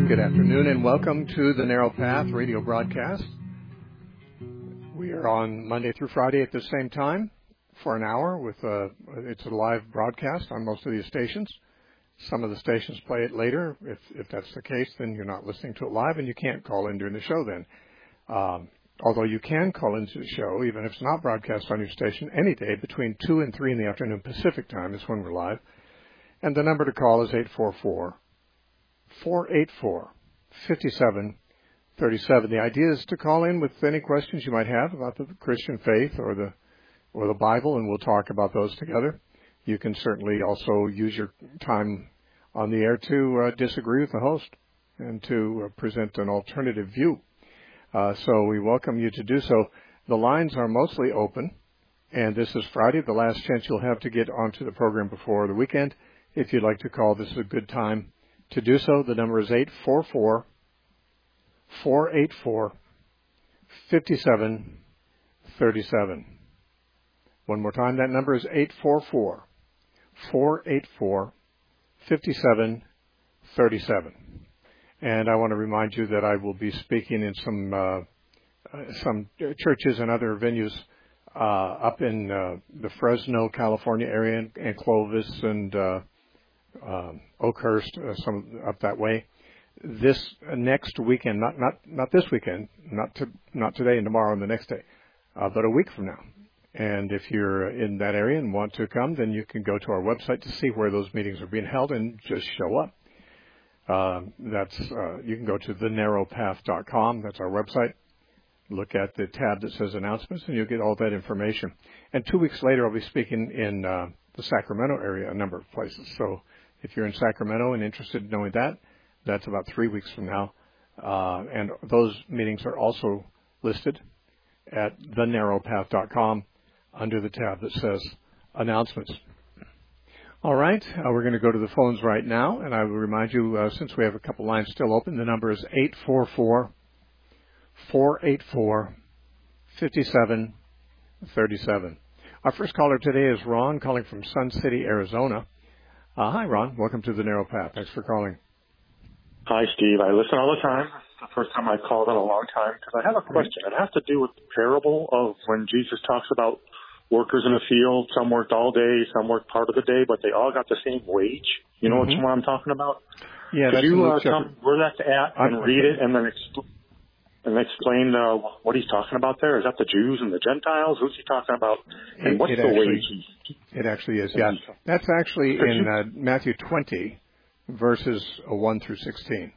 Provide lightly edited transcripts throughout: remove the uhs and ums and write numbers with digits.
Good afternoon and welcome to the Narrow Path radio broadcast. We are on Monday through Friday at the same time for an hour. It's a live broadcast on most of these stations. Some of the stations play it later. If that's the case, then you're not listening to it live and you can't call in during the show then. Although you can call into the show, even if it's not broadcast on your station, any day between 2 and 3 in the afternoon Pacific time is when we're live. And the number to call is 844-484-5737. The idea is to call in with any questions you might have about the Christian faith or the Bible, and we'll talk about those together. You can certainly also use your time on the air to disagree with the host and to present an alternative view. So we welcome you to do so. The lines are mostly open, and this is Friday, the last chance you'll have to get onto the program before the weekend. If you'd like to call, this is a good time to do so. The number is 844-484-5737. One more time, that number is 844-484-5737. And I want to remind you that I will be speaking in some churches and other venues up in the Fresno, California area, and Clovis and Oakhurst, some up that way. This next weekend, not this weekend, not today and tomorrow and the next day, but a week from now. And if you're in that area and want to come, then you can go to our website to see where those meetings are being held and just show up. You can go to thenarrowpath.com. That's our website. Look at the tab that says announcements, and you'll get all that information. And 2 weeks later, I'll be speaking in the Sacramento area, a number of places. So if you're in Sacramento and interested in knowing that, that's about 3 weeks from now. And those meetings are also listed at thenarrowpath.com under the tab that says announcements. All right, we're going to go to the phones right now, and I will remind you, since we have a couple lines still open, the number is 844-484-5737. Our first caller today is Ron, calling from Sun City, Arizona. Hi, Ron. Welcome to the Narrow Path. Thanks for calling. Hi, Steve. I listen all the time. It's the first time I've called in a long time because I have a question. It has to do with the parable of when Jesus talks about workers in the field. Some worked all day, some worked part of the day, but they all got the same wage. You know what I'm talking about? Yeah, Could you tell me where that's at and read it and then explain what he's talking about there? Is that the Jews and the Gentiles? Who's he talking about? And what's the wage? It actually is, yeah. That's actually in Matthew 20, verses 1 through 16.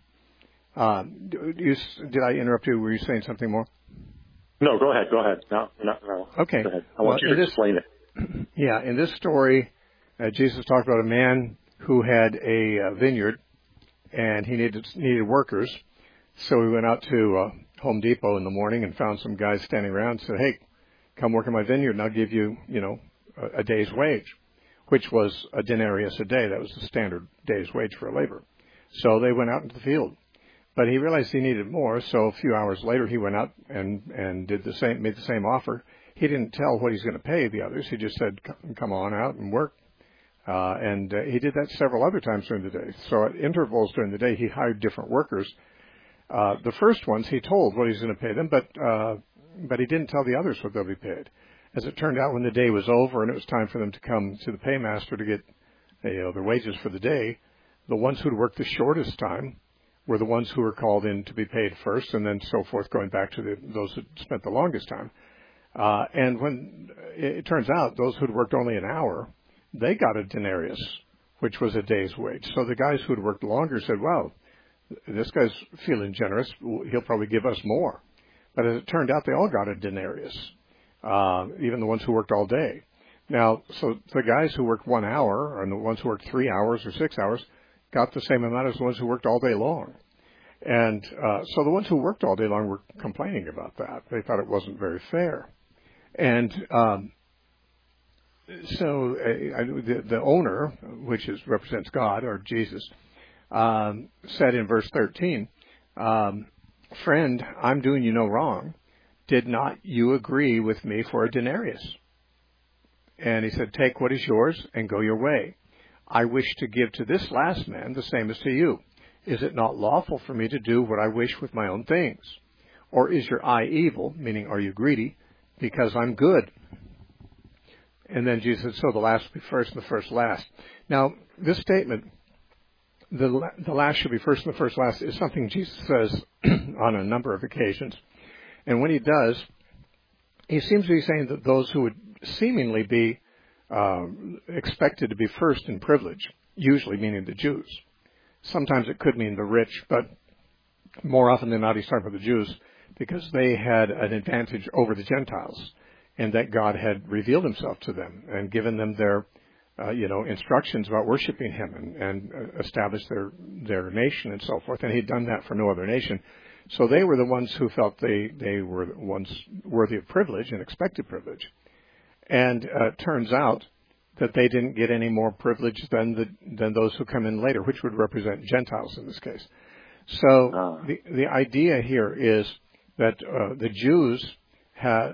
Did I interrupt you? Were you saying something more? No, go ahead. No. Okay. Go ahead. I want you to explain it. Yeah, in this story, Jesus talked about a man who had a vineyard, and he needed workers. So he went out to Home Depot in the morning and found some guys standing around and said, hey, come work in my vineyard and I'll give you, a day's wage, which was a denarius a day. That was the standard day's wage for a laborer. So they went out into the field. But he realized he needed more, so a few hours later he went out and made the same offer. He didn't tell what he's going to pay the others. He just said, come on out and work. And he did that several other times during the day. So at intervals during the day, he hired different workers. The first ones he told what he's going to pay them, but he didn't tell the others what they'll be paid. As it turned out, when the day was over and it was time for them to come to the paymaster to get their wages for the day, the ones who'd worked the shortest time were the ones who were called in to be paid first, and then so forth, going back to those who spent the longest time. And when it turns out those who'd worked only an hour, they got a denarius, which was a day's wage. So the guys who'd worked longer said, wow, this guy's feeling generous. He'll probably give us more. But as it turned out, they all got a denarius, even the ones who worked all day. Now, so the guys who worked 1 hour and the ones who worked 3 hours or 6 hours got the same amount as the ones who worked all day long. And so the ones who worked all day long were complaining about that. They thought it wasn't very fair. And so the owner, which represents God or Jesus, said in verse 13, friend, I'm doing you no wrong. Did not you agree with me for a denarius? And he said, take what is yours and go your way. I wish to give to this last man the same as to you. Is it not lawful for me to do what I wish with my own things? Or is your eye evil, meaning are you greedy, because I'm good? And then Jesus said, so the last will be first and the first last. Now, this statement, the last should be first and the first last, is something Jesus says on a number of occasions. And when he does, he seems to be saying that those who would seemingly be expected to be first in privilege, usually meaning the Jews. Sometimes it could mean the rich, but more often than not he's talking about the Jews because they had an advantage over the Gentiles and that God had revealed himself to them and given them their instructions about worshiping him and established their nation and so forth. And he'd done that for no other nation. So they were the ones who felt they were the ones worthy of privilege and expected privilege. And it turns out that they didn't get any more privilege than those who come in later, which would represent Gentiles in this case. So the idea here is that the Jews have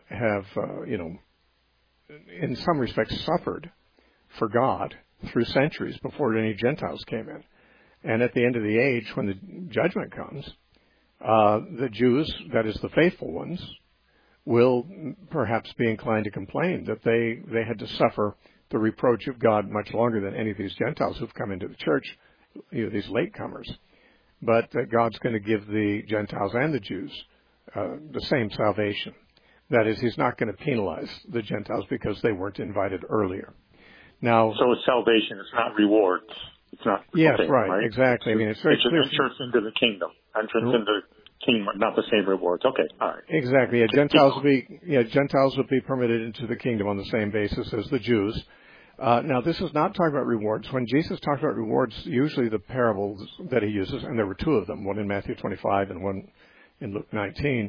in some respects suffered for God through centuries before any Gentiles came in. And at the end of the age, when the judgment comes, the Jews, that is the faithful ones, will perhaps be inclined to complain that they had to suffer the reproach of God much longer than any of these Gentiles who've come into the church, these latecomers. But that God's going to give the Gentiles and the Jews the same salvation. That is, he's not going to penalize the Gentiles because they weren't invited earlier. Now, so it's salvation. It's not rewards. It's not. Yes, okay, right, exactly. I mean, it's very clear. Entrance into the kingdom. Entrance into the kingdom, not the same rewards. Okay, all right. Exactly. Yeah, Gentiles will be permitted into the kingdom on the same basis as the Jews. Now, this is not talking about rewards. When Jesus talks about rewards, usually the parables that he uses, and there were two of them, one in Matthew 25 and one in Luke 19.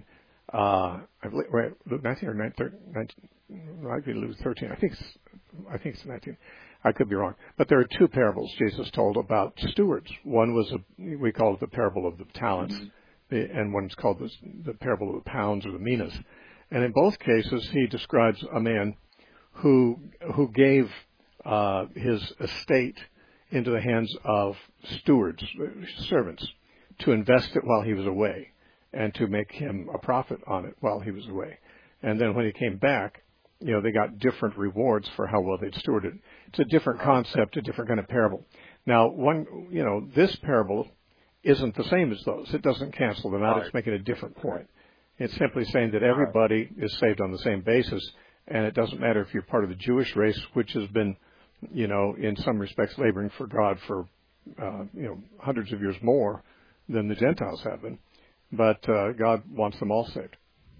Luke 19 or 19, might be Luke 13. I think it's 19. I could be wrong. But there are two parables Jesus told about stewards. One was we call it the parable of the talents, and one's called the parable of the pounds or the minas. And in both cases, he describes a man who gave his estate into the hands of stewards, servants, to invest it while he was away and to make him a profit on it while he was away. And then when he came back, they got different rewards for how well they'd stewarded. It's a different concept, a different kind of parable. Now, this parable isn't the same as those. It doesn't cancel them out. It's making a different point. It's simply saying that everybody is saved on the same basis, and it doesn't matter if you're part of the Jewish race, which has been, in some respects laboring for God for, hundreds of years more than the Gentiles have been. But God wants them all saved.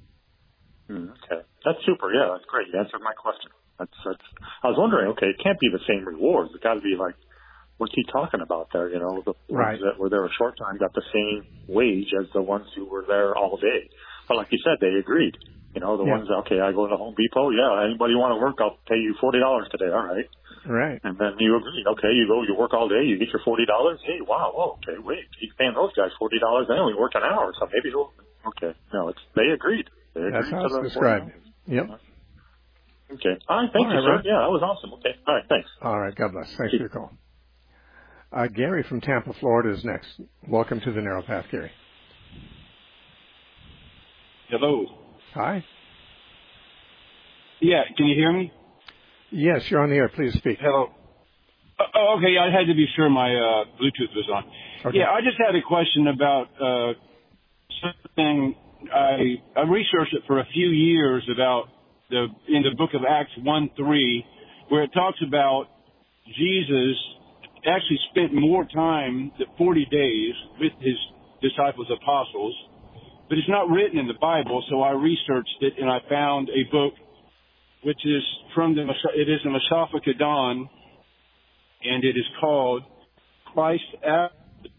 Okay. That's super. Yeah, that's great. You answered my question. That's. I was wondering, okay, it can't be the same rewards. It's got to be like, what's he talking about there? The ones that were there a short time got the same wage as the ones who were there all day. But like you said, they agreed. The ones, okay, I go to Home Depot. Yeah, anybody want to work, I'll pay you $40 today. All right. Right. And then you agree. Okay, you work all day, you get your $40. Hey, wow, whoa, okay, wait, he's paying those guys $40. They only work an hour, so maybe okay. No, they agreed. That's how it's described. Yep. Okay. All right, thank you, sir. Yeah, that was awesome. Okay. All right, thanks. All right, God bless. Thanks for your call. Gary from Tampa, Florida is next. Welcome to the Narrow Path, Gary. Hello. Hi. Yeah, can you hear me? Yes, you're on the air. Please speak. Hello. Oh, okay. I had to be sure my Bluetooth was on. Okay. Yeah, I just had a question about something. I researched it for a few years about in the book of Acts 1:3, where it talks about Jesus actually spent more time, 40 days, with his disciples, apostles, but it's not written in the Bible. So I researched it and I found a book which is it is a Masophodon, and it is called Christ After.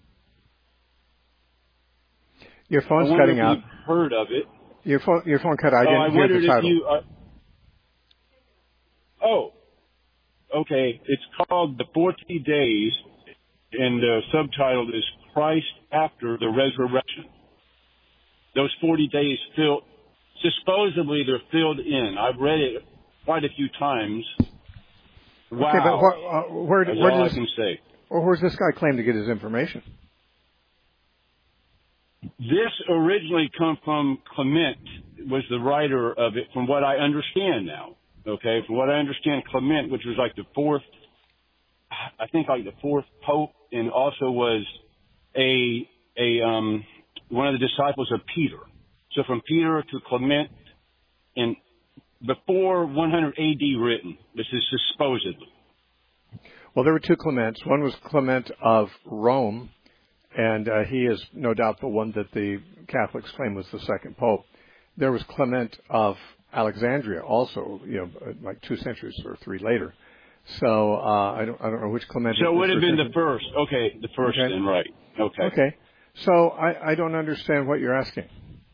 Your phone's cutting out. You've heard of it? Your phone cut out. I didn't hear the title. Okay. It's called The 40 Days, and the subtitle is Christ After the Resurrection. Those 40 days supposedly they're filled in. I've read it quite a few times. Wow. Okay, but where I can say. Well, where's this guy claim to get his information? This originally come from Clement, was the writer of it, from what I understand now. Okay, from what I understand, Clement, which was like the fourth pope, and also was one of the disciples of Peter. So from Peter to Clement, and before 100 AD written. This is supposedly. Well, there were two Clements. One was Clement of Rome, and he is no doubt the one that the Catholics claim was the second pope. There was Clement of Alexandria, also, like 2 centuries or 3 later. So I don't know which Clement. So it would have been the first. Okay, the first, okay. Then, right? Okay. Okay. So I don't understand what you're asking.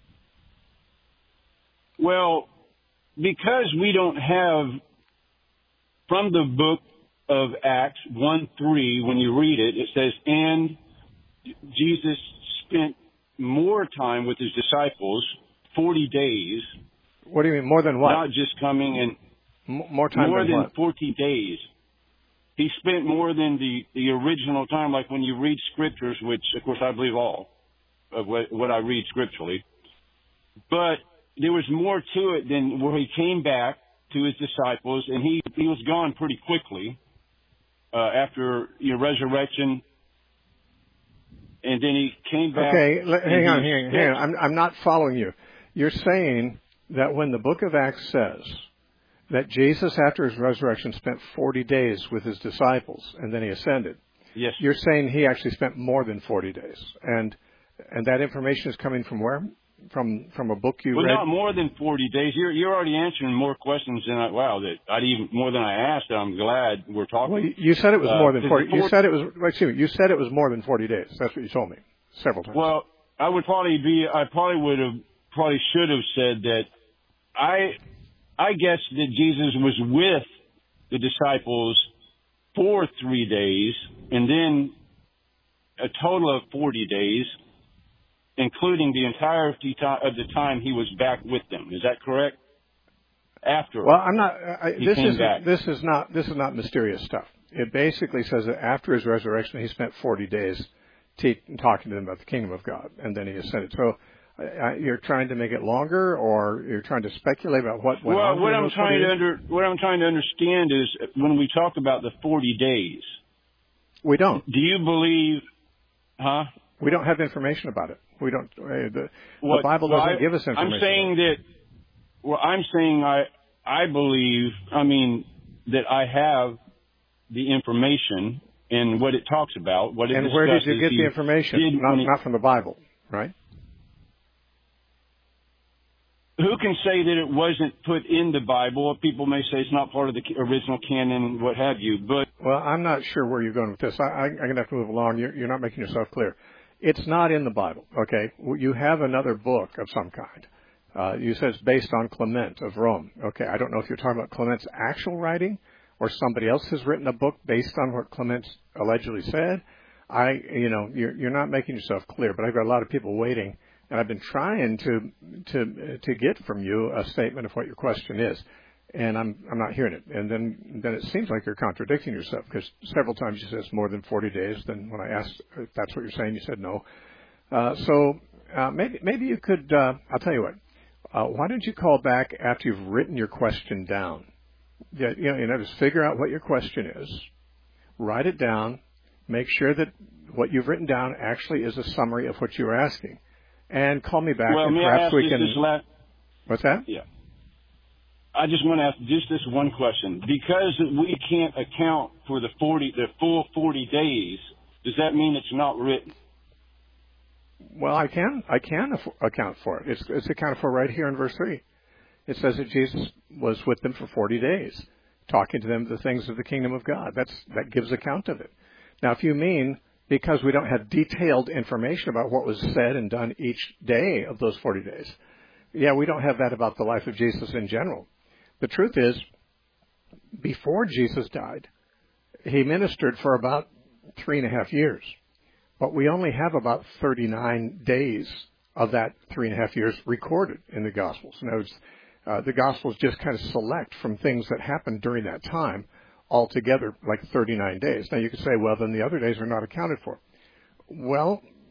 Well, because we don't have from the book of Acts 1:3, when you read it, it says, and Jesus spent more time with his disciples, 40 days. What do you mean, more than what? Not just coming and... More time more than what? 40 days. He spent more than the original time, like when you read scriptures, which, of course, I believe all of what I read scripturally. But there was more to it than where he came back to his disciples, and he was gone pretty quickly after resurrection. And then he came back. Okay, hang on. I'm not following you. You're saying that when the book of Acts says that Jesus, after his resurrection, spent 40 days with his disciples, and then he ascended. Yes. You're saying he actually spent more than 40 days. And that information is coming from where? From a book you read? Well, not more than 40 days. You're already answering more questions than more than I asked. I'm glad we're talking. Well, you said it was more than 40. You said it was. Excuse me. You said it was more than 40 days. That's what you told me several times. Well, I probably should have said that. I guess that Jesus was with the disciples for 3 days, and then a total of 40 days, including the entirety of the time he was back with them. Is that correct? After. Well, I'm not. This is not mysterious stuff. It basically says that after his resurrection, he spent 40 days talking to them about the kingdom of God, and then he ascended. So. You're trying to make it longer, or you're trying to speculate about what went on? What I'm trying to understand is when we talk about the 40 days. We don't. Do you believe? Huh? We don't have information about it. We don't. The Bible doesn't give us information. I'm saying that. Well, I'm saying I believe. I mean that I have the information and what it talks about. What it and where did you get the information? Not from the Bible, right? Who can say that it wasn't put in the Bible? People may say it's not part of the original canon, what have you. But well, I'm not sure where you're going with this. I'm going to have to move along. You're not making yourself clear. It's not in the Bible, okay? You have another book of some kind. You said it's based on Clement of Rome. Okay, I don't know if you're talking about Clement's actual writing or somebody else has written a book based on what Clement allegedly said. You're not making yourself clear, but I've got a lot of people waiting. And I've been trying to get from you a statement of what your question is, and I'm not hearing it. And then it seems like you're contradicting yourself, because several times you said it's more than 40 days. Then when I asked if that's what you're saying, you said no. So maybe you could. I'll tell you what. Why don't you call back after you've written your question down? Just figure out what your question is, write it down, make sure that what you've written down actually is a summary of what you were asking. And call me back, and perhaps we can. What's that? Yeah. I just want to ask just this one question. Because we can't account for the full 40 days, does that mean it's not written? Well, I can account for it. It's accounted for right here in verse 3. It says that Jesus was with them for 40 days, talking to them the things of the kingdom of God. That gives account of it. Now, if you mean because we don't have detailed information about what was said and done each day of those 40 days. Yeah, we don't have that about the life of Jesus in general. The truth is, before Jesus died, he ministered for about 3.5 years. But we only have about 39 days of that 3.5 years recorded in the Gospels. In other words, the Gospels just kind of select from things that happened during that time, altogether like 39 days. Now you could say, well, then the other days are not accounted for. Well,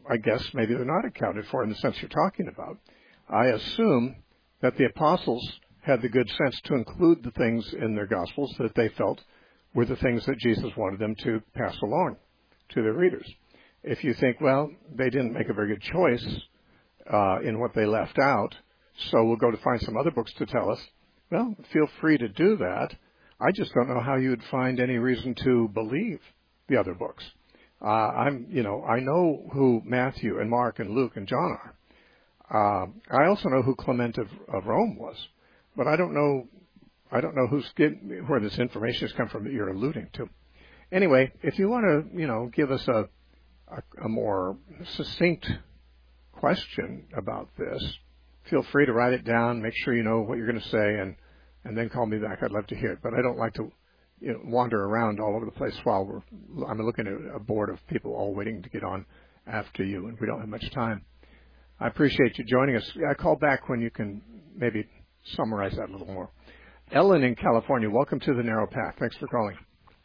I guess maybe they're not accounted for in the sense you're talking about. I assume that the apostles had the good sense to include the things in their Gospels that they felt were the things that Jesus wanted them to pass along to their readers. If you think, well, they didn't make a very good choice in what they left out, so we'll go to find some other books to tell us, well, feel free to do that. I just don't know how you would find any reason to believe the other books. I know who Matthew and Mark and Luke and John are. I also know who Clement of Rome was, but I don't know where this information has come from that you're alluding to. Anyway, if you want to, give us a more succinct question about this, feel free to write it down, make sure you know what you're going to say, and then call me back. I'd love to hear it. But I don't like to wander around all over the place while I'm looking at a board of people all waiting to get on after you, and we don't have much time. I appreciate you joining us. Call back when you can maybe summarize that a little more. Ellen in California, welcome to the Narrow Path. Thanks for calling.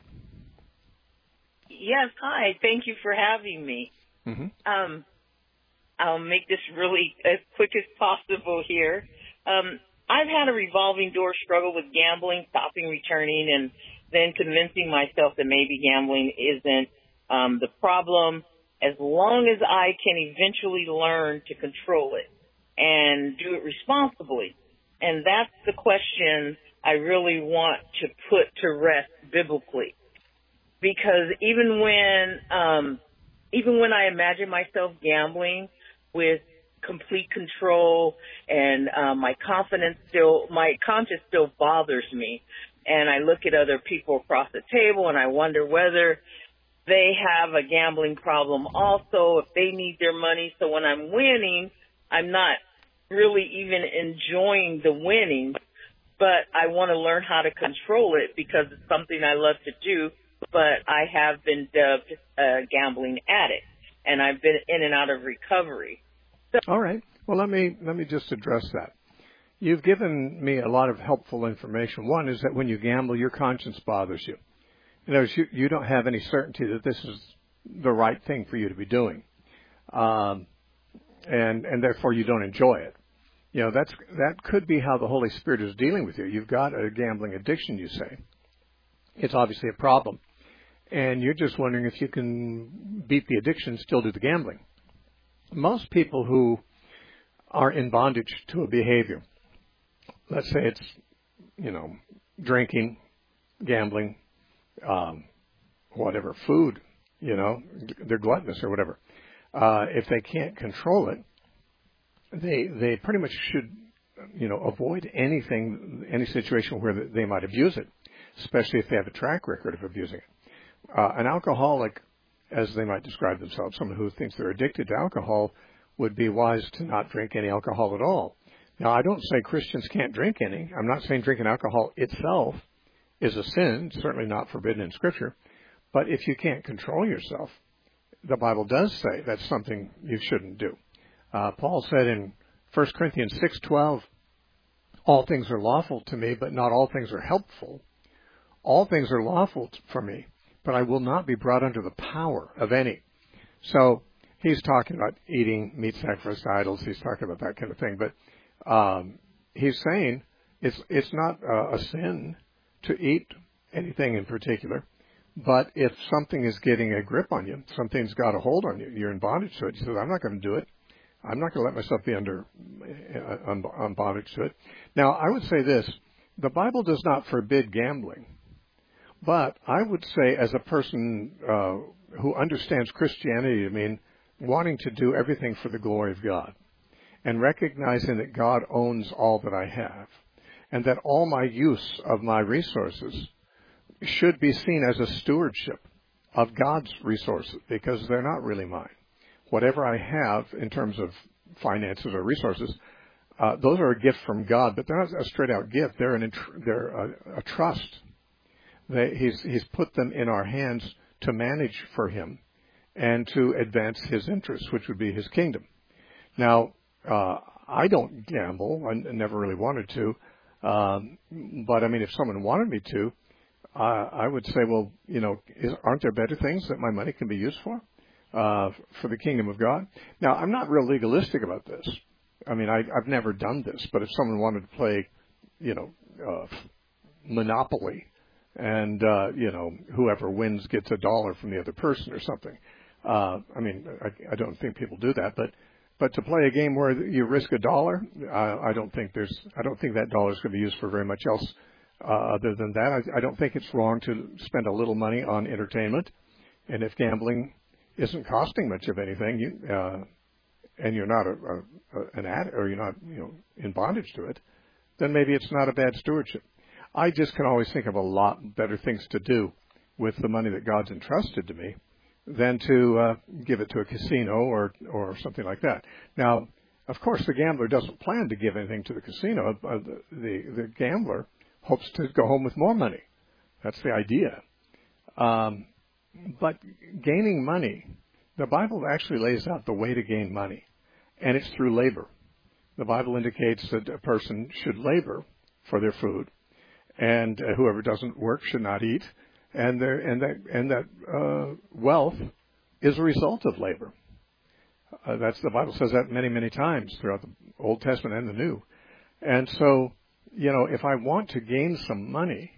Yes, hi. Thank you for having me. Mm-hmm. I'll make this really as quick as possible here. I've had a revolving door struggle with gambling, stopping, returning, and then convincing myself that maybe gambling isn't the problem, as long as I can eventually learn to control it and do it responsibly. And that's the question I really want to put to rest biblically. Because even when I imagine myself gambling with complete control and my conscience still bothers me, and I look at other people across the table and I wonder whether they have a gambling problem also, if they need their money. So when I'm winning, I'm not really even enjoying the winning, but I want to learn how to control it because it's something I love to do, but I have been dubbed a gambling addict, and I've been in and out of recovery. So, all right. Well, let me just address that. You've given me a lot of helpful information. One is that when you gamble, your conscience bothers you. In other words, you don't have any certainty that this is the right thing for you to be doing, and therefore you don't enjoy it. That could be how the Holy Spirit is dealing with you. You've got a gambling addiction, you say. It's obviously a problem, and you're just wondering if you can beat the addiction and still do the gambling. Most people who are in bondage to a behavior, let's say it's, drinking, gambling, whatever, food, they're gluttonous or whatever. If they can't control it, they pretty much should, avoid any situation where they might abuse it, especially if they have a track record of abusing it. An alcoholic, as they might describe themselves, someone who thinks they're addicted to alcohol, would be wise to not drink any alcohol at all. Now, I don't say Christians can't drink any. I'm not saying drinking alcohol itself is a sin, certainly not forbidden in Scripture. But if you can't control yourself, the Bible does say that's something you shouldn't do. Paul said in 1 Corinthians 6:12, all things are lawful to me, but not all things are helpful. All things are lawful for me, but I will not be brought under the power of any. So he's talking about eating meat sacrificed to idols. He's talking about that kind of thing. But he's saying it's not a sin to eat anything in particular. But if something is getting a grip on you, something's got a hold on you, you're in bondage to it. He says, I'm not going to do it. I'm not going to let myself be on bondage to it. Now, I would say this. The Bible does not forbid gambling. But I would say, as a person who understands Christianity to mean wanting to do everything for the glory of God and recognizing that God owns all that I have and that all my use of my resources should be seen as a stewardship of God's resources because they're not really mine. Whatever I have in terms of finances or resources, those are a gift from God, but they're not a straight-out gift. They're a trust. He's put them in our hands to manage for Him and to advance His interests, which would be His kingdom. Now, I don't gamble. I never really wanted to. But, I mean, if someone wanted me to, I would say, well, aren't there better things that my money can be used for? for the kingdom of God. Now, I'm not real legalistic about this. I mean, I've never done this, but if someone wanted to play, Monopoly, and, whoever wins gets $1 from the other person or something. I don't think people do that, but to play a game where you risk $1, I don't think that dollar is going to be used for very much else other than that. I don't think it's wrong to spend a little money on entertainment, and if gambling isn't costing much of anything, and you're not an addict, or you're not in bondage to it, then maybe it's not a bad stewardship. I just can always think of a lot better things to do with the money that God's entrusted to me than to give it to a casino or something like that. Now, of course, the gambler doesn't plan to give anything to the casino. The gambler hopes to go home with more money. That's the idea. But gaining money, the Bible actually lays out the way to gain money, and it's through labor. The Bible indicates that a person should labor for their food, and whoever doesn't work should not eat, and that wealth is a result of labor. That's the Bible says that many, many times throughout the Old Testament and the New. And so, if I want to gain some money,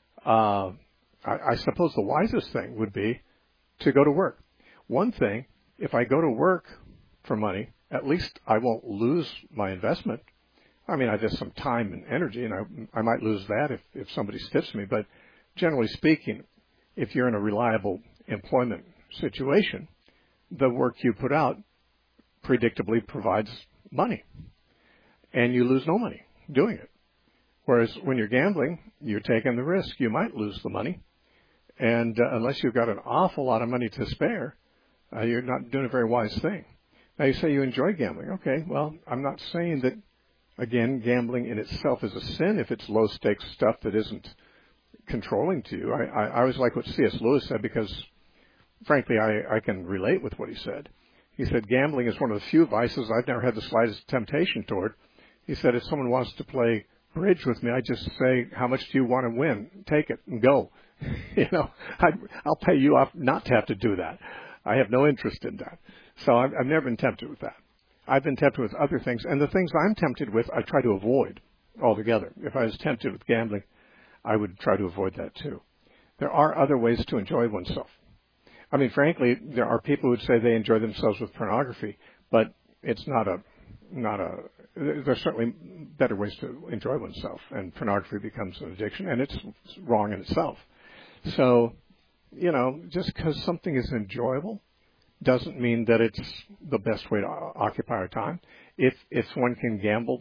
I suppose the wisest thing would be to go to work. One thing, if I go to work for money, at least I won't lose my investment. I mean, I have some time and energy, and I might lose that if somebody stiffs me. But generally speaking, if you're in a reliable employment situation, the work you put out predictably provides money, and you lose no money doing it. Whereas when you're gambling, you're taking the risk. You might lose the money, and unless you've got an awful lot of money to spare, you're not doing a very wise thing. Now, you say you enjoy gambling. Okay, well, I'm not saying that, again, gambling in itself is a sin if it's low-stakes stuff that isn't controlling to you. I always like what C.S. Lewis said because, frankly, I can relate with what he said. He said gambling is one of the few vices I've never had the slightest temptation toward. He said if someone wants to play bridge with me, I just say, how much do you want to win? Take it and go. I'll pay you off not to have to do that. I have no interest in that. So I've never been tempted with that. I've been tempted with other things, and the things I'm tempted with, I try to avoid altogether. If I was tempted with gambling, I would try to avoid that too. There are other ways to enjoy oneself. I mean, frankly, there are people who would say they enjoy themselves with pornography, but it's there's certainly better ways to enjoy oneself, and pornography becomes an addiction, and it's wrong in itself. So, just because something is enjoyable doesn't mean that it's the best way to occupy our time. If one can gamble,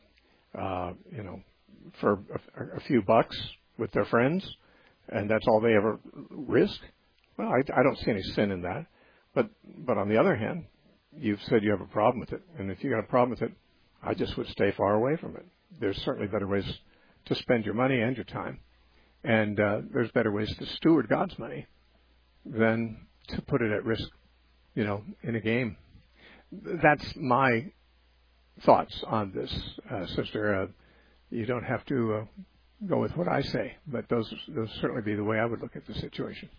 for a few bucks with their friends, and that's all they ever risk, well, I don't see any sin in that. But on the other hand, you've said you have a problem with it, and if you got a problem with it, I just would stay far away from it. There's certainly better ways to spend your money and your time, and there's better ways to steward God's money than to put it at risk, in a game. That's my thoughts on this, sister. You don't have to go with what I say, but those certainly be the way I would look at the situation.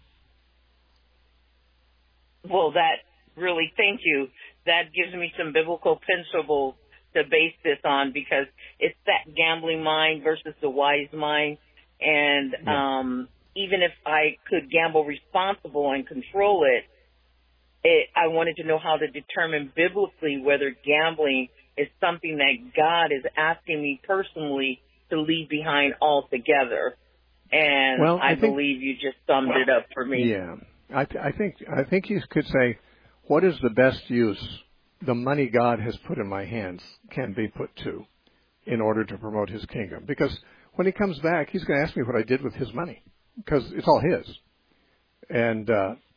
Well, thank you. That gives me some biblical principles to base this on, because it's that gambling mind versus the wise mind. And even if I could gamble responsible and control it, I wanted to know how to determine biblically whether gambling is something that God is asking me personally to leave behind altogether. And well, I believe you just summed it up for me. Yeah. I think you could say, what is the best use the money God has put in my hands can be put to in order to promote his kingdom? Because when he comes back, he's going to ask me what I did with his money, because it's all his. And,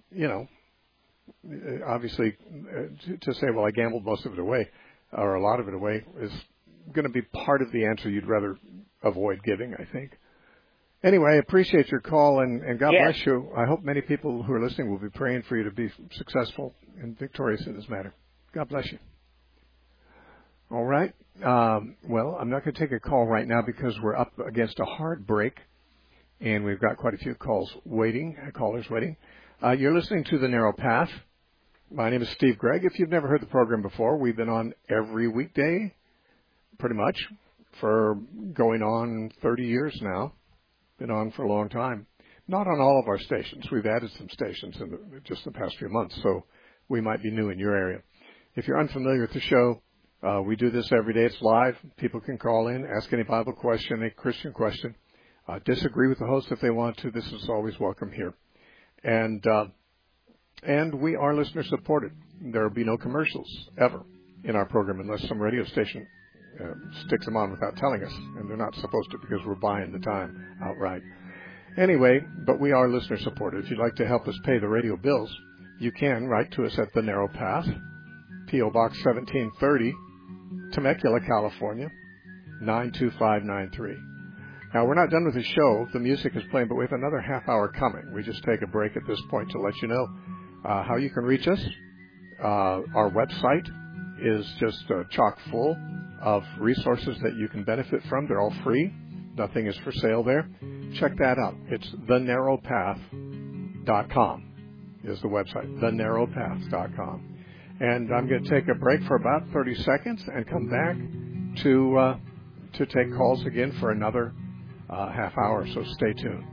obviously, to say, well, I gambled most of it away, or a lot of it away, is going to be part of the answer you'd rather avoid giving, I think. Anyway, I appreciate your call, and God bless you. I hope many people who are listening will be praying for you to be successful and victorious in this matter. God bless you. All right. Well, I'm not going to take a call right now because we're up against a hard break, and we've got quite a few callers waiting. You're listening to The Narrow Path My name is Steve Gregg. If you've never heard the program before, we've been on every weekday, pretty much, for going on 30 years now. Been on for a long time. Not on all of our stations. We've added some stations in just the past few months, so we might be new in your area. If you're unfamiliar with the show, we do this every day. It's live. People can call in, ask any Bible question, any Christian question, disagree with the host if they want to. This is always welcome here. And we are listener supported. There will be no commercials ever in our program unless some radio station sticks them on without telling us, and they're not supposed to because we're buying the time outright. Anyway, but we are listener supported. If you'd like to help us pay the radio bills, you can write to us at The Narrow Path, P.O. Box 1730, Temecula, California, 92593. Now, we're not done with the show. The music is playing, but we have another half hour coming. We just take a break at this point to let you know how you can reach us. Our website is just chock full of resources that you can benefit from. They're all free. Nothing is for sale there. Check that out. It's thenarrowpath.com is the website, thenarrowpath.com. And I'm going to take a break for about 30 seconds and come back to take calls again for another half hour, so stay tuned.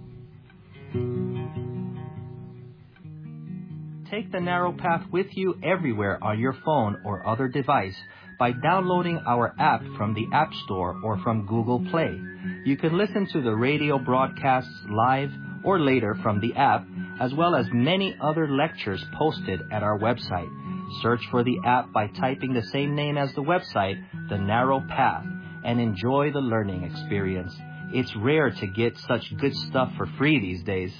Take the Narrow Path with you everywhere on your phone or other device by downloading our app from the App Store or from Google Play. You can listen to the radio broadcasts live or later from the app, as well as many other lectures posted at our website. Search for the app by typing the same name as the website, The Narrow Path, and enjoy the learning experience. It's rare to get such good stuff for free these days.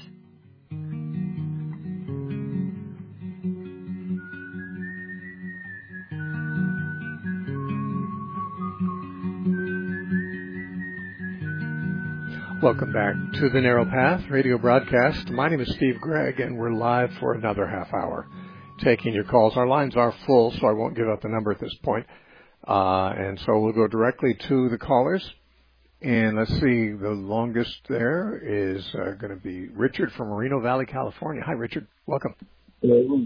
Welcome back to The Narrow Path radio broadcast. My name is Steve Gregg, and we're live for another half hour taking your calls. Our lines are full, so I won't give out the number at this point. And so we'll go directly to the callers. And let's see, the longest there is going to be Richard from Moreno Valley, California. Hi, Richard. Welcome. Hello.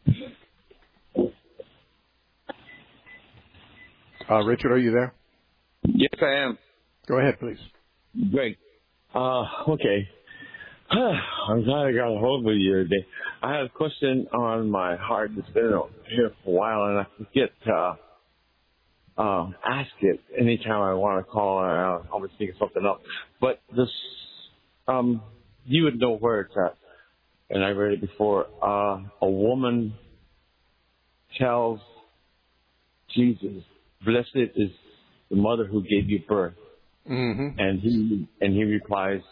Richard, are you there? Yes, I am. Go ahead, please. Great. Okay. I'm glad I got a hold of you today. I had a question on my heart that's been here for a while, and I forget to ask it anytime I want to call. I'll always think of something else. But this, you would know where it's at, and I read it before. A woman tells Jesus, "Blessed is the mother who gave you birth." Mm-hmm. And he replies,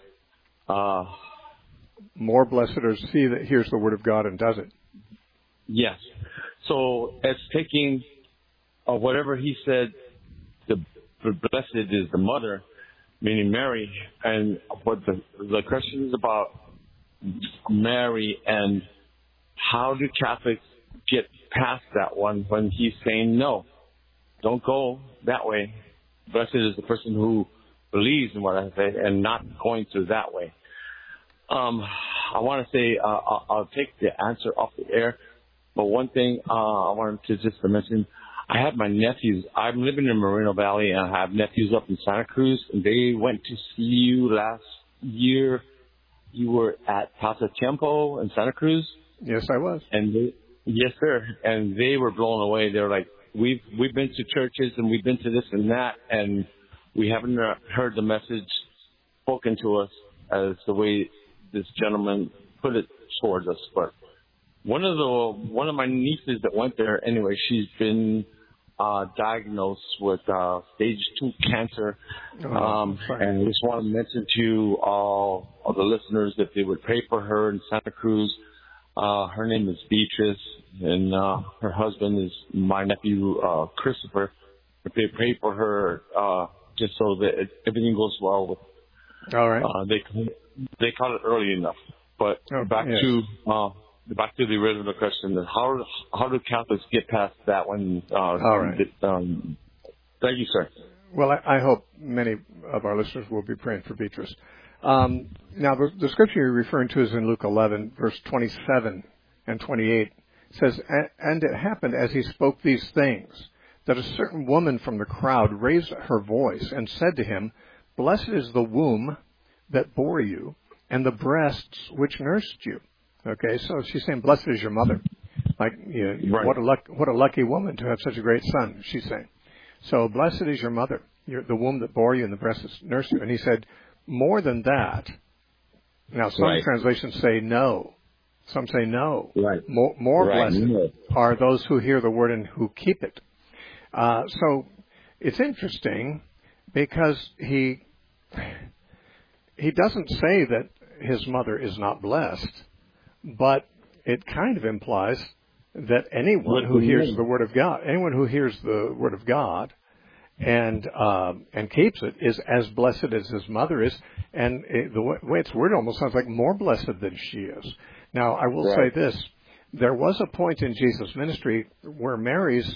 more blessed are he that hears the word of God and does it. Yes. So it's taking whatever he said, the blessed is the mother, meaning Mary, and what the question is about Mary, and how do Catholics get past that one when he's saying, no, don't go that way. Blessed is the person who believes in what I say and not going through that way. I want to say I'll take the answer off the air, but one thing I wanted to just mention, I have my nephews. I'm living in Moreno Valley, and I have nephews up in Santa Cruz, and they went to see you last year. You were at Plaza Tiempo in Santa Cruz. Yes, I was. And yes, sir. And they were blown away. They're like, we've been to churches and we've been to this and that, and we haven't heard the message spoken to us as the way this gentleman put it towards us. But one of my nieces that went there, anyway, she's been diagnosed with stage 2 cancer. And I just want to mention to all of the listeners that they would pray for her in Santa Cruz. Her name is Beatrice, and her husband is my nephew, Christopher. If they pray for her, just so that everything goes well with. All right. They caught it early enough. But back to the original question: how do Catholics get past that one? All right. Thank you, sir. Well, I hope many of our listeners will be praying for Beatrice. Now, the scripture you're referring to is in Luke 11, verse 27 and 28. It says, and it happened as he spoke these things, that a certain woman from the crowd raised her voice and said to him, Blessed is the womb that bore you, and the breasts which nursed you. Okay, so she's saying, Blessed is your mother. Like, Right. what a lucky woman to have such a great son, she's saying. So, blessed is your mother, the womb that bore you and the breasts that nursed you. And he said, more than that. Now, some Right. translations say no. Some say no. Right. More Right. blessed No. are those who hear the word and who keep it. So, it's interesting because he doesn't say that his mother is not blessed, but it kind of implies that anyone who hears the word of God, and keeps it is as blessed as his mother is, and the way it's worded almost sounds like more blessed than she is. Now, I will say this: there was a point in Jesus' ministry where Mary's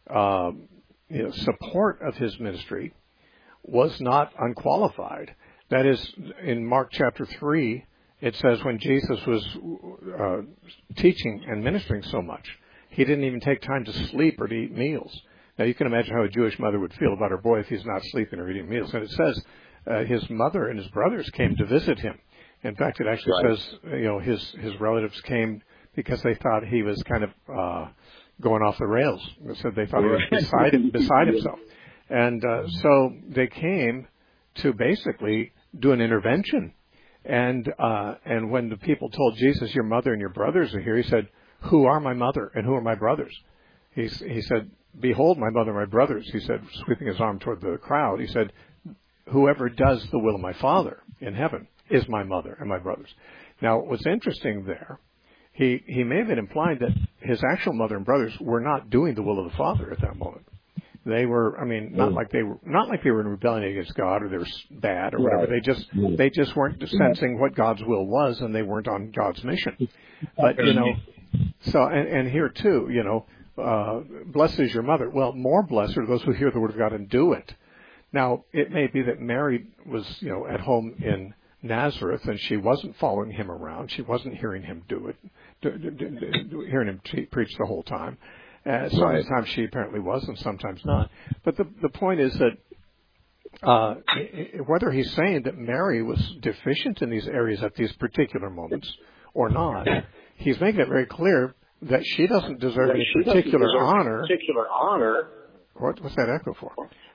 support of his ministry was not unqualified. That is, in Mark chapter 3, it says when Jesus was teaching and ministering so much, he didn't even take time to sleep or to eat meals. Now, you can imagine how a Jewish mother would feel about her boy if he's not sleeping or eating meals. And it says his mother and his brothers came to visit him. In fact, it actually says, his relatives came because they thought he was kind of going off the rails. They said they thought he was beside himself. And so they came to basically do an intervention. And when the people told Jesus, your mother and your brothers are here, he said, who are my mother and who are my brothers? He said, behold my mother and my brothers. He said, sweeping his arm toward the crowd, he said, whoever does the will of my Father in heaven is my mother and my brothers. Now, what's interesting there, he may have been implying that his actual mother and brothers were not doing the will of the Father at that moment. They were, not like they were in rebellion against God or they were bad or whatever. They just weren't sensing what God's will was, and they weren't on God's mission. But so and here too, blessed is your mother. Well, more blessed are those who hear the word of God and do it. Now, it may be that Mary was, at home in Nazareth, and she wasn't following him around. She wasn't hearing him do it, hearing him preach the whole time. Sometimes she apparently was, and sometimes not. But the point is that whether he's saying that Mary was deficient in these areas at these particular moments or not, he's making it very clear that she doesn't deserve any particular honor. What's that echo for?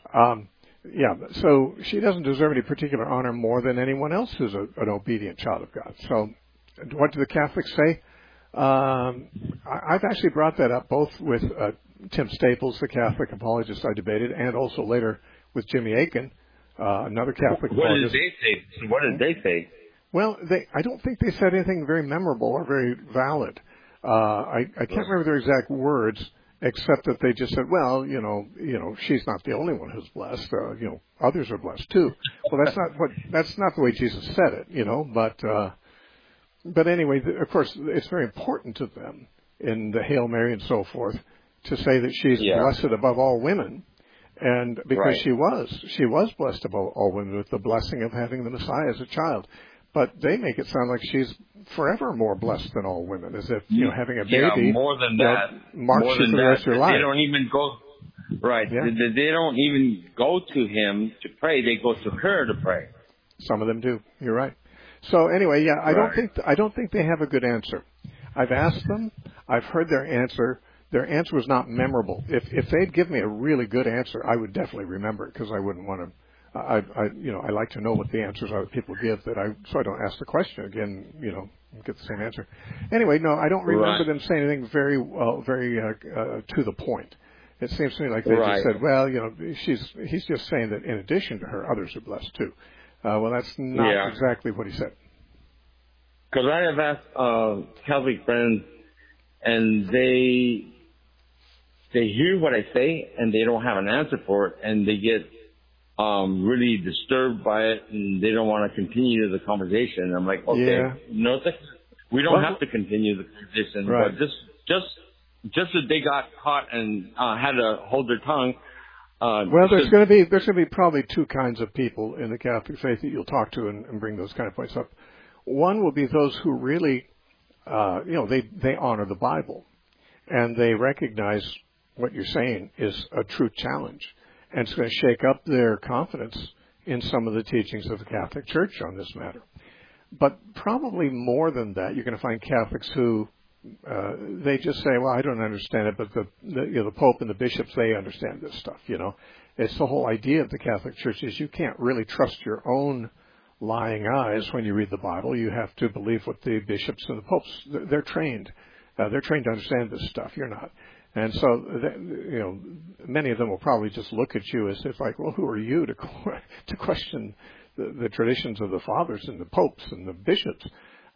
So she doesn't deserve any particular honor more than anyone else who's an obedient child of God. So what do the Catholics say? I've actually brought that up both with Tim Staples, the Catholic apologist I debated, and also later with Jimmy Akin, another Catholic apologist. What did they say? Well, I don't think they said anything very memorable or very valid. I can't remember their exact words, except that they just said, well, she's not the only one who's blessed. Others are blessed too. Well, that's not the way Jesus said it, But anyway, of course, it's very important to them in the Hail Mary and so forth to say that she's blessed above all women, and because she was blessed above all women with the blessing of having the Messiah as a child. But they make it sound like she's forever more blessed than all women, as if having a baby more than that, marks you for the rest of your life. They don't even go They don't even go to him to pray; they go to her to pray. Some of them do. You're right. So anyway, I don't think they have a good answer. I've asked them. I've heard their answer. Their answer was not memorable. If they'd give me a really good answer, I would definitely remember it because I wouldn't want to. I like to know what the answers are that people give so I don't ask the question again. Get the same answer. Anyway, no, I don't remember them saying anything very to the point. It seems to me like they just said, well, he's just saying that in addition to her, others are blessed too. Well, that's not exactly what he said. Because I have asked Catholic friends, and they hear what I say, and they don't have an answer for it, and they get really disturbed by it, and they don't want to continue the conversation. I'm like, okay, we don't have to continue the conversation, but just that they got caught and had to hold their tongue. Well, there's going to be probably two kinds of people in the Catholic faith that you'll talk to and bring those kind of points up. One will be those who really, they honor the Bible, and they recognize what you're saying is a true challenge, and it's going to shake up their confidence in some of the teachings of the Catholic Church on this matter. But probably more than that, you're going to find Catholics who they just say, "Well, I don't understand it," but the Pope and the bishops, they understand this stuff. It's the whole idea of the Catholic Church is you can't really trust your own lying eyes when you read the Bible. You have to believe what the bishops and the popes, they're trained. They're trained to understand this stuff. You're not. And so, many of them will probably just look at you as if like, well, who are you to question the traditions of the fathers and the popes and the bishops?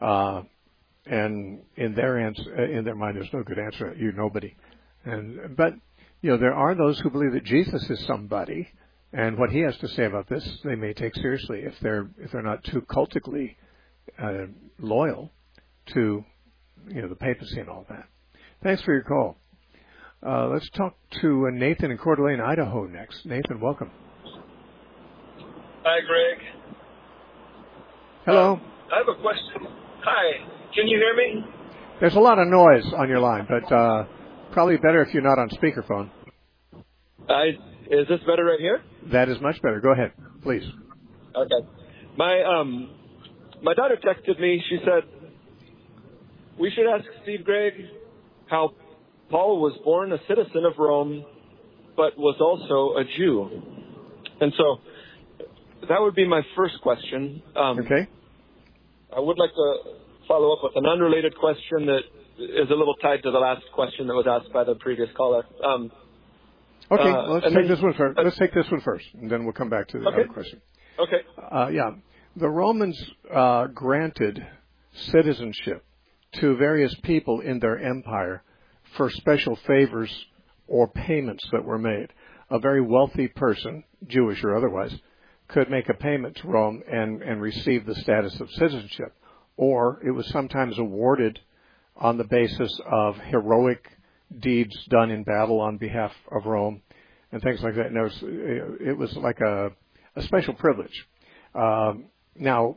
And in their mind, there's no good answer. You're nobody. But there are those who believe that Jesus is somebody, and what he has to say about this, they may take seriously if they're not too cultically loyal to the papacy and all that. Thanks for your call. Let's talk to Nathan in Coeur d'Alene, Idaho next. Nathan, welcome. Hi, Greg. Hello. I have a question. Hi. Can you hear me? There's a lot of noise on your line, but probably better if you're not on speakerphone. Is this better right here? That is much better. Go ahead, please. Okay. My daughter texted me. She said, we should ask Steve Gregg how Paul was born a citizen of Rome, but was also a Jew. And so that would be my first question. Okay. I would like to follow up with an unrelated question that is a little tied to the last question that was asked by the previous caller. Okay, let's take this one first. Let's take this one first, and then we'll come back to the other question. Okay. The Romans granted citizenship to various people in their empire for special favors or payments that were made. A very wealthy person, Jewish or otherwise, could make a payment to Rome and receive the status of citizenship. Or it was sometimes awarded on the basis of heroic deeds done in battle on behalf of Rome and things like that. And it was like a special privilege. Now,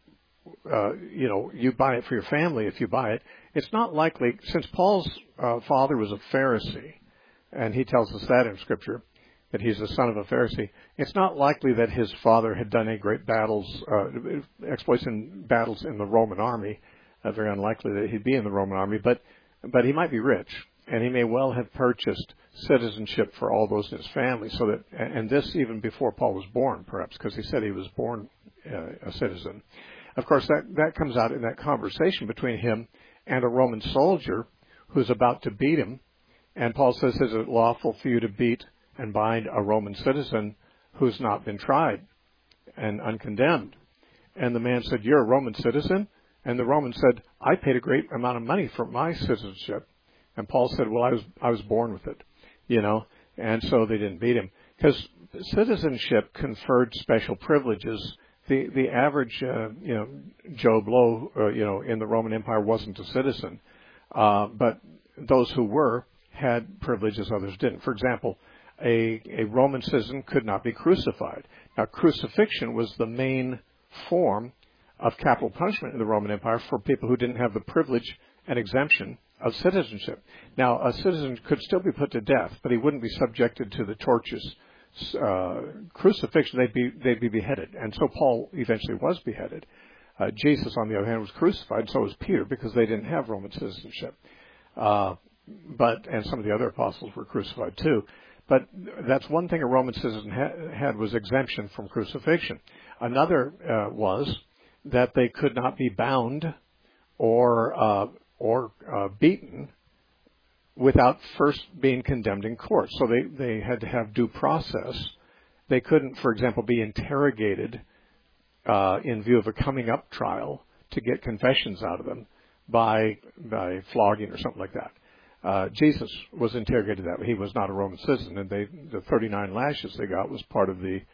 you buy it for your family if you buy it. It's not likely, since Paul's father was a Pharisee, and he tells us that in Scripture, that he's the son of a Pharisee, it's not likely that his father had done any great battles, exploits in battles in the Roman army. Very unlikely that he'd be in the Roman army, but he might be rich, and he may well have purchased citizenship for all those in his family. So that, and this even before Paul was born, perhaps, because he said he was born a citizen. Of course, that comes out in that conversation between him and a Roman soldier who's about to beat him. And Paul says, is it lawful for you to beat and bind a Roman citizen who's not been tried and uncondemned? And the man said, you're a Roman citizen? And the Roman said, I paid a great amount of money for my citizenship. And Paul said, well, I was born with it, and so they didn't beat him. Because citizenship conferred special privileges. The average, Joe Blow, in the Roman Empire wasn't a citizen. But those who were had privileges others didn't. For example, a Roman citizen could not be crucified. Now, crucifixion was the main form of capital punishment in the Roman Empire for people who didn't have the privilege and exemption of citizenship. Now, a citizen could still be put to death, but he wouldn't be subjected to the torches. Crucifixion, they'd be beheaded. And so Paul eventually was beheaded. Jesus, on the other hand, was crucified, and so was Peter, because they didn't have Roman citizenship. And some of the other apostles were crucified too. But that's one thing a Roman citizen had was exemption from crucifixion. Another was that they could not be bound or beaten without first being condemned in court. So they had to have due process. They couldn't, for example, be interrogated in view of a coming up trial to get confessions out of them by flogging or something like that. Jesus was interrogated that way. He was not a Roman citizen, and the 39 lashes they got was part of the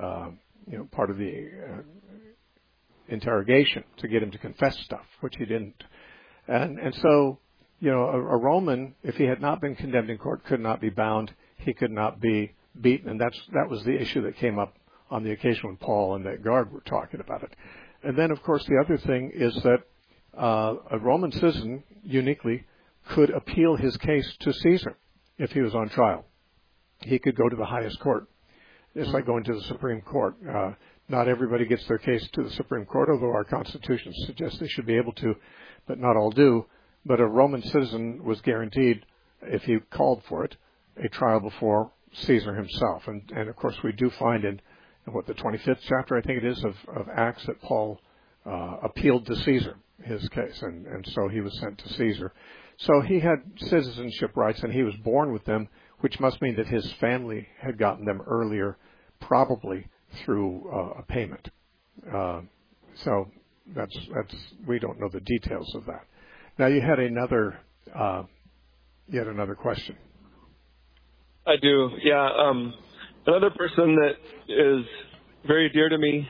interrogation to get him to confess stuff, which he didn't. And so, a Roman, if he had not been condemned in court, could not be bound. He could not be beaten, and that was the issue that came up on the occasion when Paul and that guard were talking about it. And then, of course, the other thing is that a Roman citizen uniquely could appeal his case to Caesar if he was on trial. He could go to the highest court. It's like going to the Supreme Court. Not everybody gets their case to the Supreme Court, although our Constitution suggests they should be able to, but not all do. But a Roman citizen was guaranteed, if he called for it, a trial before Caesar himself. And of course, we do find in the 25th chapter, I think it is, of Acts, that Paul appealed to Caesar, his case, and so he was sent to Caesar. So he had citizenship rights, and he was born with them, which must mean that his family had gotten them earlier, probably through a payment. So that's we don't know the details of that. Now you had another question. I do, yeah. Another person that is very dear to me.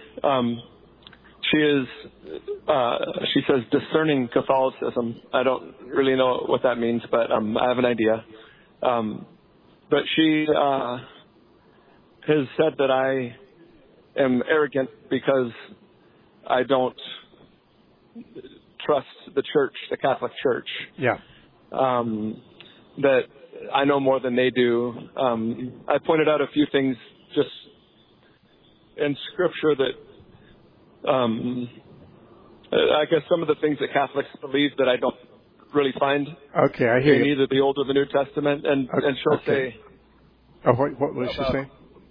She says discerning Catholicism. I don't really know what that means, but I have an idea. But she has said that I am arrogant because I don't trust the church, the Catholic Church. Yeah. That I know more than they do. I pointed out a few things just in Scripture that I guess some of the things that Catholics believe that I don't really find okay, I hear in you. either the Old or the New Testament, and she'll say. Oh, what was she saying?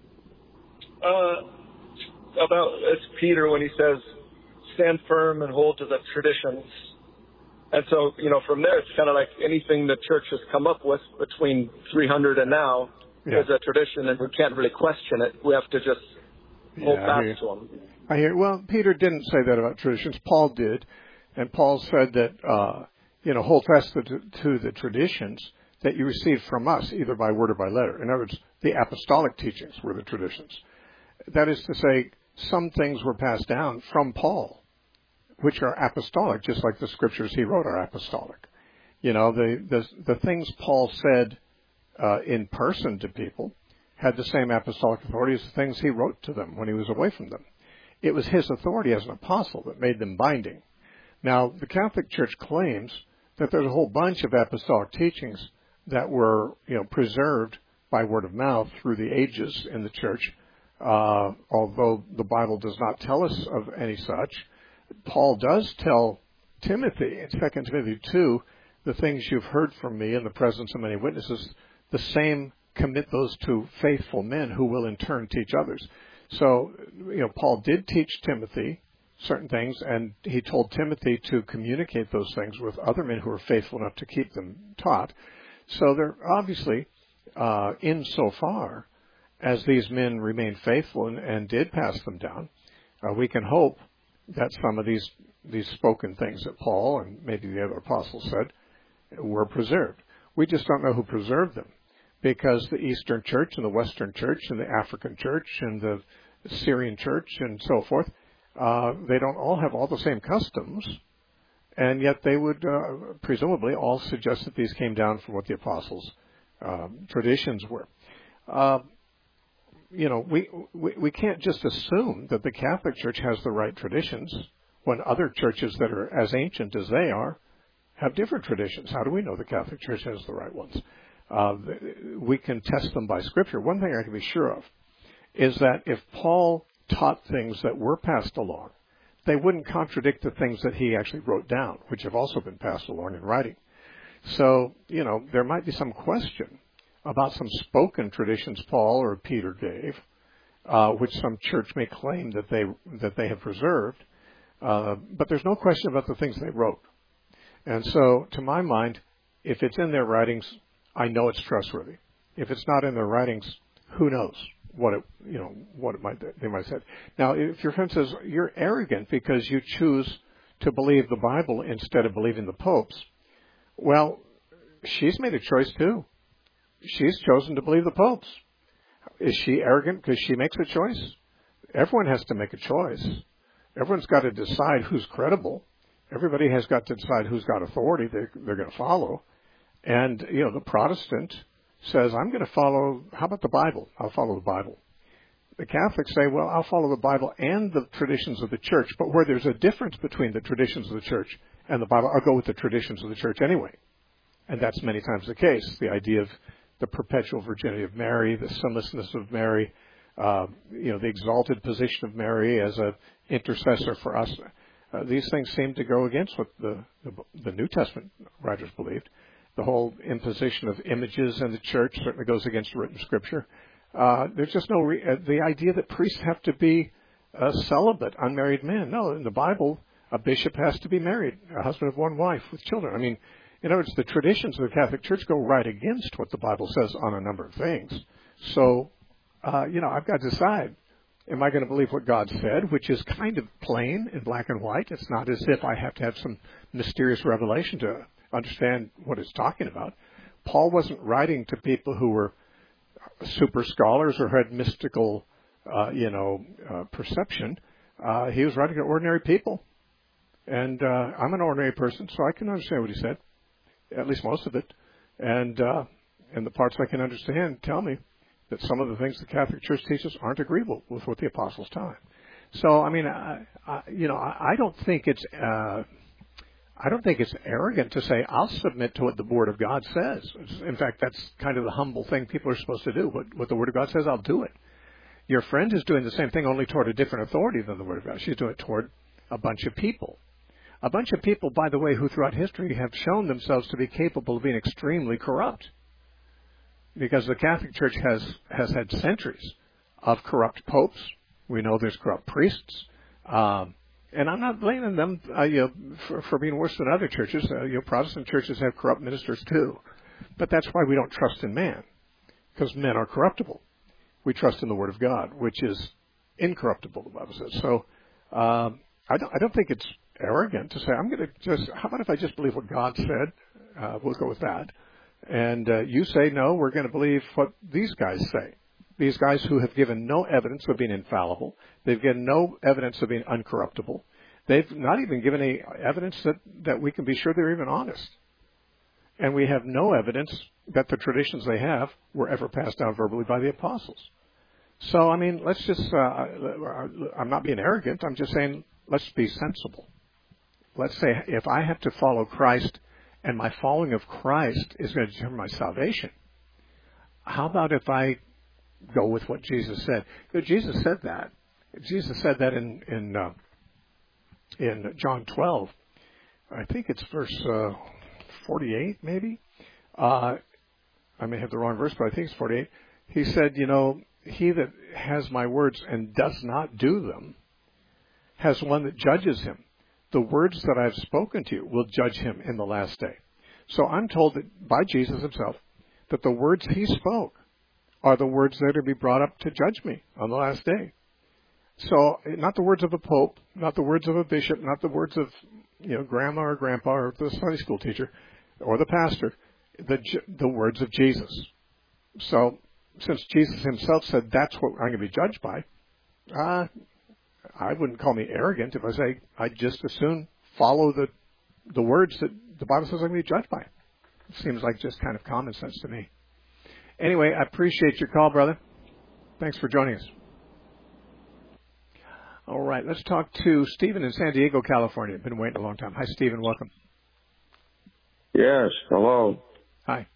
About it's Peter when he says, "Stand firm and hold to the traditions." And so, from there, it's kind of like anything the church has come up with between 300 and now is a tradition, and we can't really question it. We have to just hold fast to them. I hear. Well, Peter didn't say that about traditions. Paul did, and Paul said that hold fast to the traditions that you received from us, either by word or by letter. In other words, the apostolic teachings were the traditions. That is to say, some things were passed down from Paul, which are apostolic, just like the scriptures he wrote are apostolic. The things Paul said in person to people had the same apostolic authority as the things he wrote to them when he was away from them. It was his authority as an apostle that made them binding. Now, the Catholic Church claims that there's a whole bunch of apostolic teachings that were, preserved by word of mouth through the ages in the church, although the Bible does not tell us of any such. Paul does tell Timothy in 2 Timothy 2, the things you've heard from me in the presence of many witnesses, the same commit those to faithful men who will in turn teach others. So, Paul did teach Timothy certain things, and he told Timothy to communicate those things with other men who are faithful enough to keep them taught. So they're obviously, insofar as these men remained faithful and did pass them down, we can hope that some of these spoken things that Paul and maybe the other apostles said were preserved. We just don't know who preserved them, because the Eastern Church and the Western Church and the African Church and the Syrian Church and so forth, they don't all have all the same customs, and yet they would presumably all suggest that these came down from what the apostles' traditions were. We can't just assume that the Catholic Church has the right traditions when other churches that are as ancient as they are have different traditions. How do we know the Catholic Church has the right ones? We can test them by Scripture. One thing I can be sure of is that if Paul taught things that were passed along, they wouldn't contradict the things that he actually wrote down, which have also been passed along in writing. So, there might be some question about some spoken traditions Paul or Peter gave, which some church may claim that they have preserved, but there's no question about the things they wrote. And so, to my mind, if it's in their writings, I know it's trustworthy. If it's not in their writings, who knows what they might have said. Now, if your friend says you're arrogant because you choose to believe the Bible instead of believing the popes, well, she's made a choice too. She's chosen to believe the popes. Is she arrogant because she makes a choice? Everyone has to make a choice. Everyone's got to decide who's credible. Everybody has got to decide who's got authority they're going to follow. And, the Protestant says, I'm going to follow, how about the Bible? I'll follow the Bible. The Catholics say, well, I'll follow the Bible and the traditions of the church, but where there's a difference between the traditions of the church and the Bible, I'll go with the traditions of the church anyway. And that's many times the case. The idea of the perpetual virginity of Mary, the sinlessness of Mary, the exalted position of Mary as an intercessor for us. These things seem to go against what the New Testament writers believed. The whole imposition of images in the church certainly goes against written Scripture. There's just no the idea that priests have to be celibate, unmarried men. No, in the Bible, a bishop has to be married, a husband of one wife with children. I mean, in other words, the traditions of the Catholic Church go right against what the Bible says on a number of things. So, I've got to decide. Am I going to believe what God said, which is kind of plain in black and white? It's not as if I have to have some mysterious revelation to understand what it's talking about. Paul wasn't writing to people who were super scholars or had mystical, perception. He was writing to ordinary people. And I'm an ordinary person, so I can understand what he said, at least most of it. And the parts I can understand tell me that some of the things the Catholic Church teaches aren't agreeable with what the apostles taught. So, I mean, I don't think it's arrogant to say I'll submit to what the Word of God says. In fact, that's kind of the humble thing people are supposed to do. What the Word of God says, I'll do it. Your friend is doing the same thing, only toward a different authority than the Word of God. She's doing it toward a bunch of people. A bunch of people, by the way, who throughout history have shown themselves to be capable of being extremely corrupt. Because the Catholic Church has had centuries of corrupt popes. We know there's corrupt priests. And I'm not blaming them for being worse than other churches. Protestant churches have corrupt ministers too. But that's why we don't trust in man, because men are corruptible. We trust in the Word of God, which is incorruptible, the Bible says. So I don't think it's arrogant to say, how about if I just believe what God said? We'll go with that. And you say, no, we're going to believe what these guys say. These guys who have given no evidence of being infallible. They've given no evidence of being uncorruptible. They've not even given any evidence that we can be sure they're even honest. And we have no evidence that the traditions they have were ever passed down verbally by the apostles. So, I mean, let's just, I'm not being arrogant. I'm just saying, let's be sensible. Let's say if I have to follow Christ and my following of Christ is going to determine my salvation, how about if I go with what Jesus said? Jesus said that. Jesus said that in John 12. I think it's verse 48, maybe. I may have the wrong verse, but I think it's 48. He said, he that has my words and does not do them has one that judges him. The words that I've spoken to you will judge him in the last day. So I'm told that by Jesus himself that the words he spoke are the words that are to be brought up to judge me on the last day. So not the words of a pope, not the words of a bishop, not the words of grandma or grandpa or the Sunday school teacher or the pastor, the words of Jesus. So since Jesus himself said that's what I'm going to be judged by, I wouldn't call me arrogant if I say I'd just as soon follow the words that the Bible says I'm going to be judged by. It seems like just kind of common sense to me. Anyway, I appreciate your call, brother. Thanks for joining us. All right, let's talk to Stephen in San Diego, California. Been waiting a long time. Hi, Stephen. Welcome. Yes. Hello. Hi.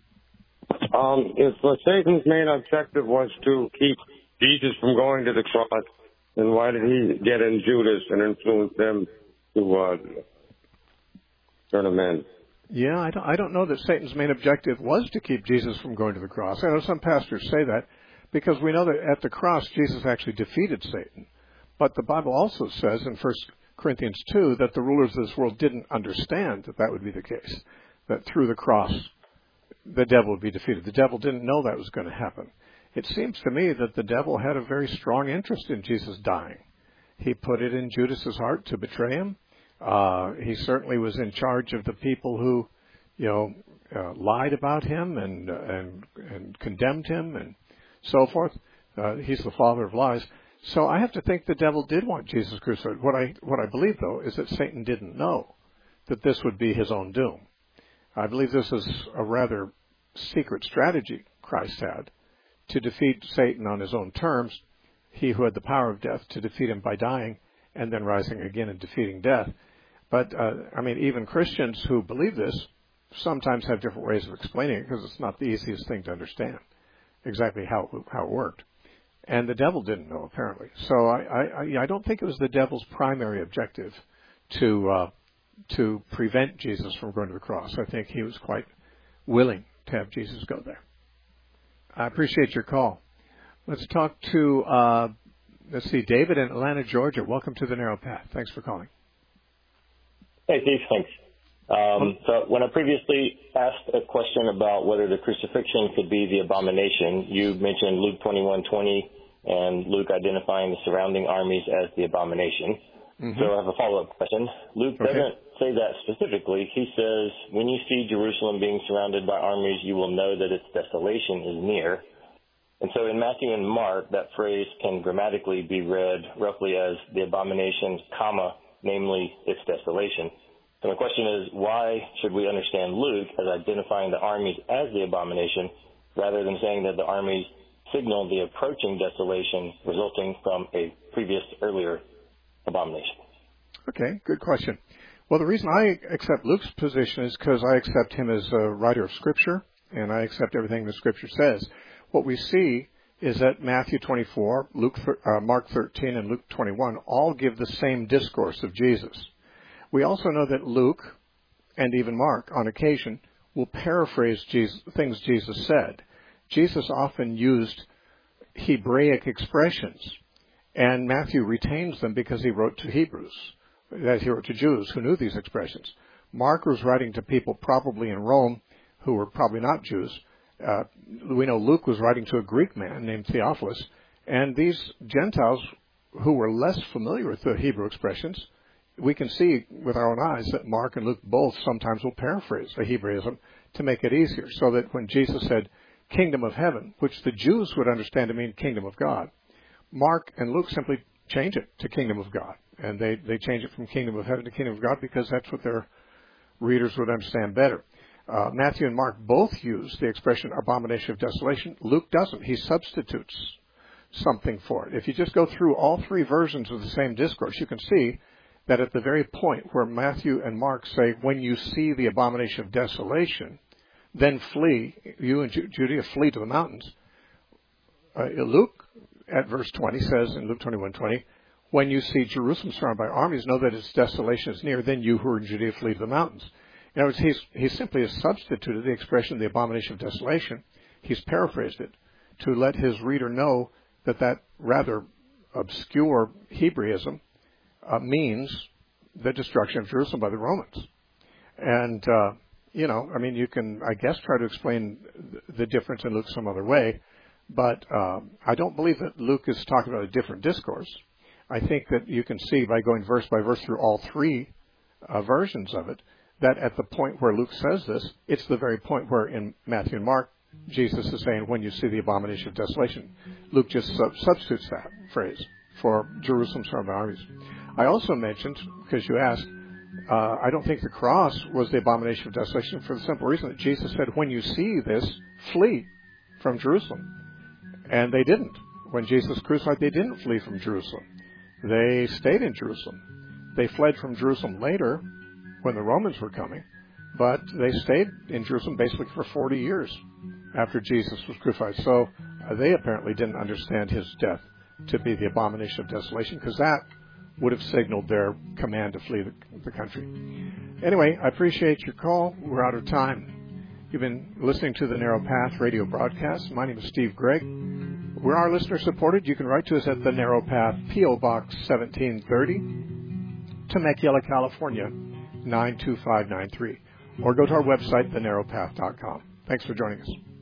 If Satan's main objective was to keep Jesus from going to the cross, then why did he get in Judas and influence them to turn him in? Yeah, I don't know that Satan's main objective was to keep Jesus from going to the cross. I know some pastors say that because we know that at the cross Jesus actually defeated Satan. But the Bible also says in 1 Corinthians 2 that the rulers of this world didn't understand that would be the case, that through the cross the devil would be defeated. The devil didn't know that was going to happen. It seems to me that the devil had a very strong interest in Jesus dying. He put it in Judas's heart to betray him. He certainly was in charge of the people who, lied about him and condemned him and so forth. He's the father of lies. So I have to think the devil did want Jesus crucified. What I believe, though, is that Satan didn't know that this would be his own doom. I believe this is a rather secret strategy Christ had to defeat Satan on his own terms, he who had the power of death, to defeat him by dying and then rising again and defeating death. But, even Christians who believe this sometimes have different ways of explaining it because it's not the easiest thing to understand exactly how it worked. And the devil didn't know, apparently. So I don't think it was the devil's primary objective to prevent Jesus from going to the cross. I think he was quite willing to have Jesus go there. I appreciate your call. Let's talk to, David in Atlanta, Georgia. Welcome to the Narrow Path. Thanks for calling. Hey, Steve, thanks. So when I previously asked a question about whether the crucifixion could be the abomination, you mentioned Luke 21:20 and Luke identifying the surrounding armies as the abomination. Mm-hmm. So I have a follow-up question. Luke doesn't say that specifically. He says, when you see Jerusalem being surrounded by armies, you will know that its desolation is near. And so in Matthew and Mark, that phrase can grammatically be read roughly as the abomination, comma, namely its desolation. So my question is, why should we understand Luke as identifying the armies as the abomination rather than saying that the armies signal the approaching desolation resulting from a previous earlier abomination? Okay, good question. Well, the reason I accept Luke's position is because I accept him as a writer of Scripture, and I accept everything the Scripture says. What we see is that Matthew 24, Mark 13, and Luke 21 all give the same discourse of Jesus. We also know that Luke, and even Mark, on occasion, will paraphrase things Jesus said. Jesus often used Hebraic expressions, and Matthew retains them because he wrote to Hebrews, that he wrote to Jews who knew these expressions. Mark was writing to people probably in Rome who were probably not Jews. We know Luke was writing to a Greek man named Theophilus, and these Gentiles who were less familiar with the Hebrew expressions, we can see with our own eyes that Mark and Luke both sometimes will paraphrase the Hebraism to make it easier, so that when Jesus said kingdom of heaven, which the Jews would understand to mean kingdom of God, Mark and Luke simply change it to kingdom of God. And they change it from kingdom of heaven to kingdom of God because that's what their readers would understand better. Matthew and Mark both use the expression abomination of desolation. Luke doesn't. He substitutes something for it. If you just go through all three versions of the same discourse, you can see that at the very point where Matthew and Mark say, when you see the abomination of desolation, then flee, you and Judea flee to the mountains. Luke, at verse 20, says in Luke 21:20, when you see Jerusalem surrounded by armies, know that its desolation is near, then you who are in Judea flee to the mountains. In other words, he simply has substituted the expression, the abomination of desolation. He's paraphrased it to let his reader know that rather obscure Hebraism means the destruction of Jerusalem by the Romans. And, you can, I guess, try to explain the difference in Luke some other way, but I don't believe that Luke is talking about a different discourse. I think that you can see by going verse by verse through all three versions of it, that at the point where Luke says this, it's the very point where in Matthew and Mark, Jesus is saying, when you see the abomination of desolation. Luke just substitutes that phrase for Jerusalem surrounded by armies. I also mentioned, because you asked, I don't think the cross was the abomination of desolation for the simple reason that Jesus said, when you see this, flee from Jerusalem. And they didn't. When Jesus was crucified, they didn't flee from Jerusalem. They stayed in Jerusalem. They fled from Jerusalem later when the Romans were coming, but they stayed in Jerusalem basically for 40 years after Jesus was crucified. So they apparently didn't understand his death to be the abomination of desolation, because that would have signaled their command to flee the country. Anyway, I appreciate your call. We're out of time. You've been listening to the Narrow Path radio broadcast. My name is Steve Gregg. We're our listener-supported. You can write to us at the Narrow Path, P.O. Box 1730, Temecula, California, 92593. Or go to our website, thenarrowpath.com. Thanks for joining us.